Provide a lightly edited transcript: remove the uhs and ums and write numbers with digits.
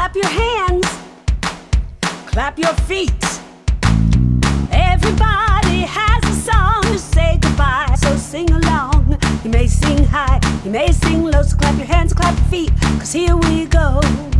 Clap your hands, clap your feet. Everybody has a song to say goodbye, so sing along. You may sing high, you may sing low, so clap your hands, clap your feet, 'cause here we go.